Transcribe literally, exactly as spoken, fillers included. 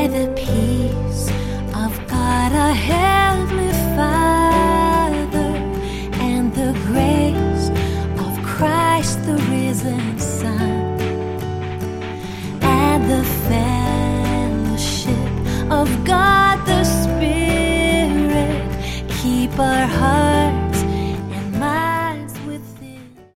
the peace of God our Heavenly Father and the grace of Christ the risen Son and the fellowship of God the Spirit keep our hearts